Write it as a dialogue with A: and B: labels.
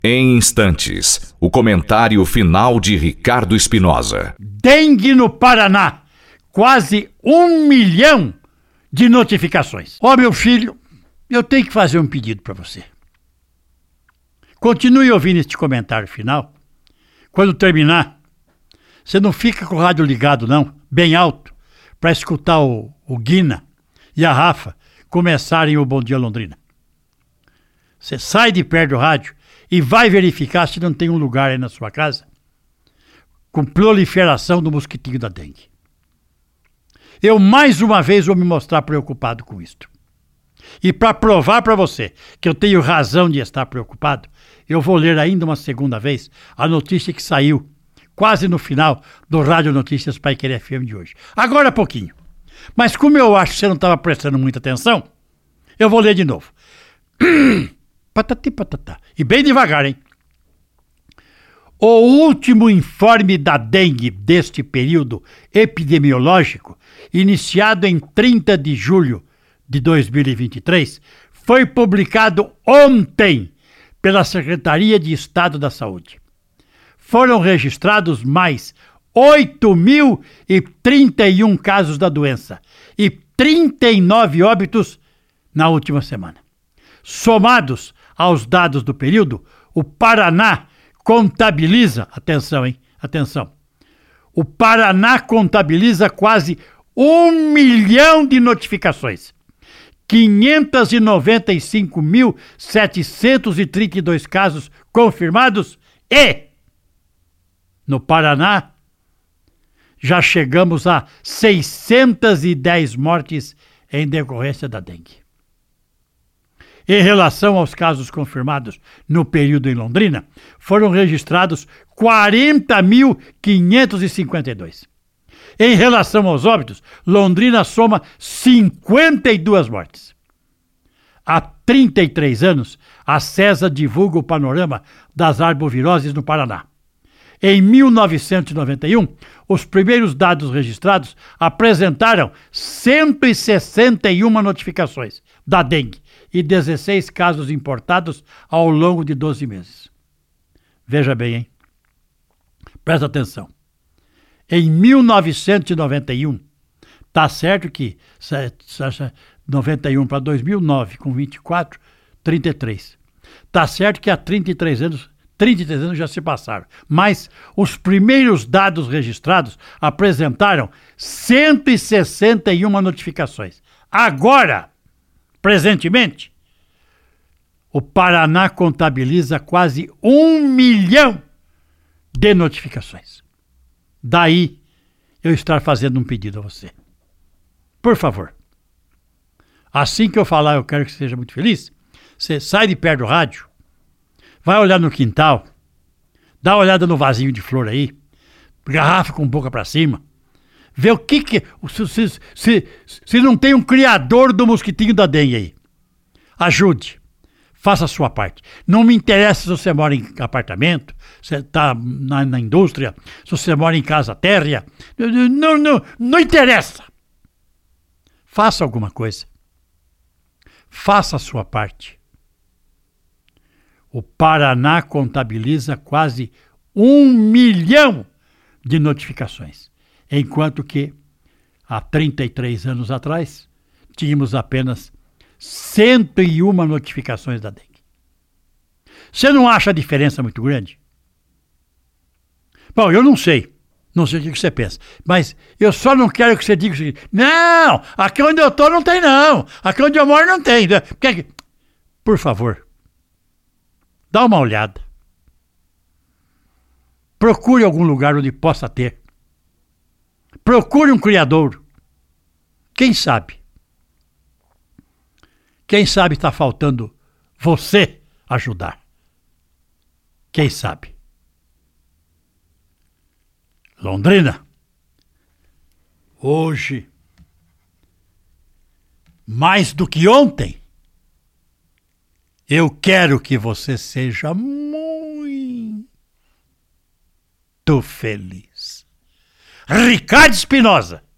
A: Em instantes, o comentário final de Ricardo Espinosa.
B: Dengue no Paraná, quase 1 milhão de notificações. Ó, meu filho, eu tenho que fazer um pedido para você. Continue ouvindo este comentário final. Quando terminar, você não fica com o rádio ligado não, bem alto, para escutar o Guina e a Rafa começarem o Bom Dia Londrina. Você sai de perto do rádio e vai verificar se não tem um lugar aí na sua casa com proliferação do mosquitinho da dengue. Eu mais uma vez vou me mostrar preocupado com isto. E para provar para você que eu tenho razão de estar preocupado, eu vou ler ainda uma segunda vez a notícia que saiu quase no final do Rádio Notícias Paiquerê FM de hoje. Agora há pouquinho. Mas como eu acho que você não estava prestando muita atenção, eu vou ler de novo. Patati patatá. E bem devagar, hein? O último informe da dengue deste período epidemiológico, iniciado em 30 de julho de 2023, foi publicado ontem pela Secretaria de Estado da Saúde. Foram registrados mais 8.031 casos da doença e 39 óbitos na última semana. Somados aos dados do período, o Paraná contabiliza, atenção, hein? Atenção. O Paraná contabiliza quase 1 milhão de notificações. 595.732 casos confirmados e, no Paraná, já chegamos a 610 mortes em decorrência da dengue. Em relação aos casos confirmados no período em Londrina, foram registrados 40.552. Em relação aos óbitos, Londrina soma 52 mortes. Há 33 anos, a CESA divulga o panorama das arboviroses no Paraná. Em 1991, os primeiros dados registrados apresentaram 161 notificações da dengue e 16 casos importados ao longo de 12 meses. Veja bem, hein? Presta atenção. Em 1991, tá certo que 91 para 2009, com 24, 33. Tá certo que há 33 anos já se passaram, mas os primeiros dados registrados apresentaram 161 notificações. Agora, presentemente, o Paraná contabiliza quase 1 milhão de notificações. Daí eu estar fazendo um pedido a você. Por favor, assim que eu falar eu quero que você seja muito feliz, você sai de perto do rádio, vai olhar no quintal, dá uma olhada no vasinho de flor aí, garrafa com boca para cima, vê o que se não tem um criador do mosquitinho da dengue aí. Ajude, faça a sua parte. Não me interessa se você mora em apartamento, se está na indústria, se você mora em casa térrea, não interessa. Faça alguma coisa. Faça a sua parte. O Paraná contabiliza quase 1 milhão de notificações, enquanto que há 33 anos atrás tínhamos apenas 101 notificações da dengue. Você não acha a diferença muito grande? Bom, eu não sei o que você pensa, mas eu só não quero que você diga o seguinte: não, aqui onde eu estou não tem não, aqui onde eu moro não tem. Por favor, dá uma olhada. Procure algum lugar onde possa ter. Procure um criador. Quem sabe? Quem sabe está faltando você ajudar. Quem sabe? Londrina, hoje, mais do que ontem, eu quero que você seja muito feliz. Ricardo Espinosa.